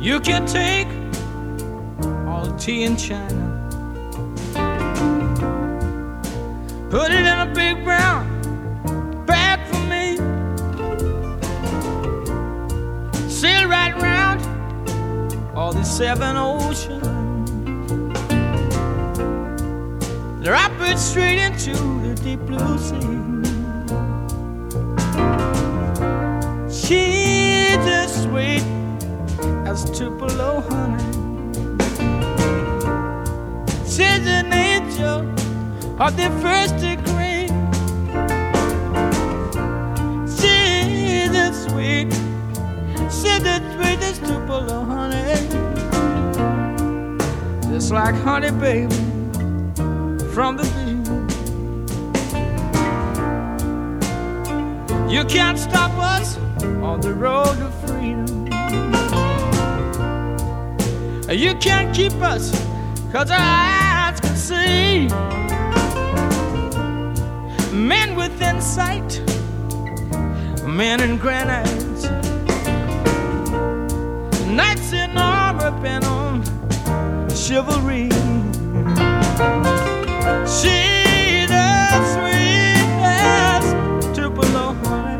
You can take all the tea in China, put it in a big brown bag for me, sail right round all the 7 oceans, drop it straight into the deep blue sea. She's as sweet as Tupelo honey. She's an angel of the first degree. She's as sweet, she's as sweet as Tupelo honey. Just like honey, baby, from the bee. You can't stop us on the road to freedom. You can't keep us, 'cause our eyes can see. Men within sight, men in granite, knights in armor bent on chivalry. She's as sweet as Tupelo honey.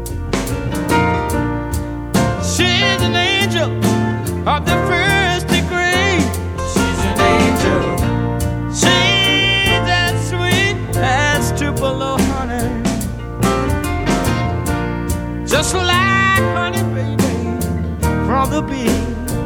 She's an angel of the first degree. She's an angel. She's as sweet as Tupelo honey. Just like honey, baby, from the bee.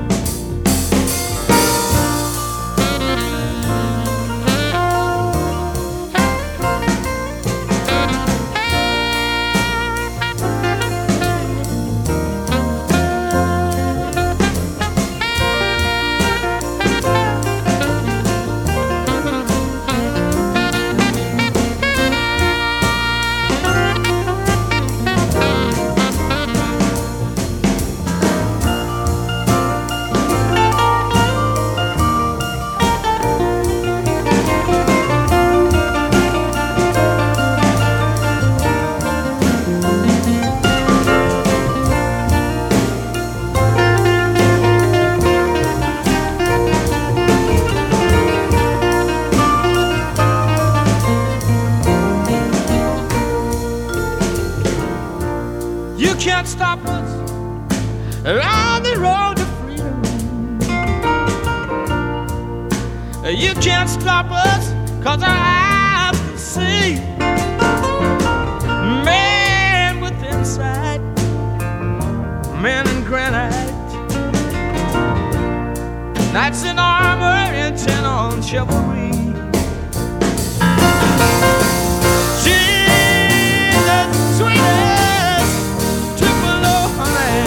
You can't stop us on the road to freedom. You can't stop us, 'cause our eyes can see. Men with insight, men in granite, knights in armor intent on chivalry. She's the sweetest Tupelo honey.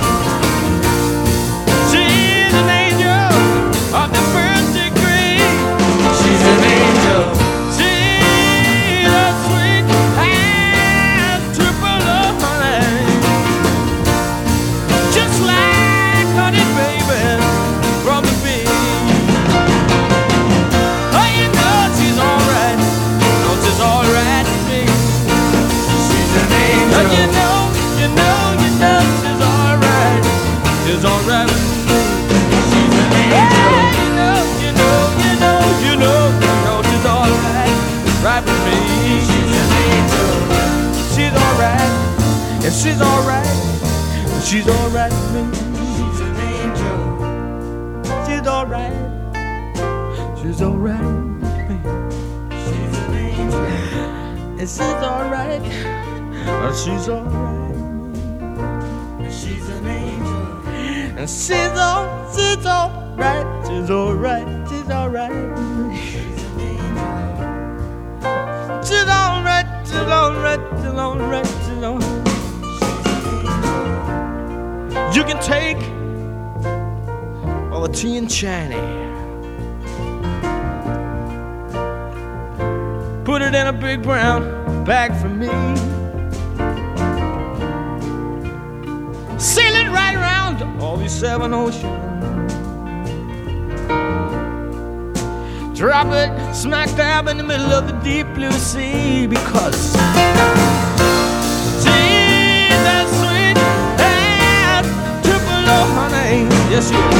She's an angel of the first degree. She's an angel. She's as sweet as Tupelo honey. Just like honey, baby, from the bee. Oh, you know she's alright. No, she's alright to me. She's an angel. Oh, you know she's alright. She's alright with me. She's an angel. You know she's alright. Right with me. She's an angel. She's alright. Yeah, she's alright. She's alright with me. She's an angel. She's alright. She's alright with me. She's an angel. And she's alright. She's alright. She's an angel. And she's alright. She's alright. She's alright. She's alright. She's alright. She's alright. She's alright. She's alright. You can take all the tea in China, put it in a big brown bag for me, sail it right around all these 7 oceans, drop it smack dab in the middle of the deep blue sea, because she's as sweet as Tupelo honey. Yes, she is.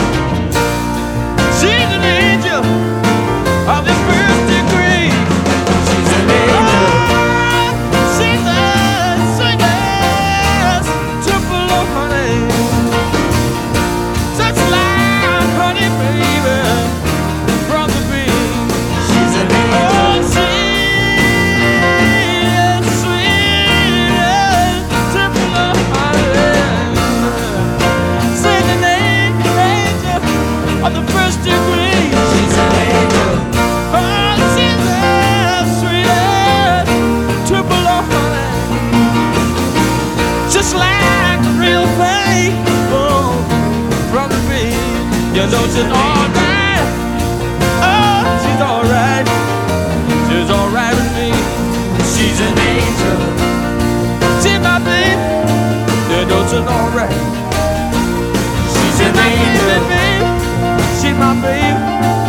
You know she's alright. Oh, she's alright. She's alright with me. She's an angel. She's my baby. You know she's alright. She's an angel. She's my baby.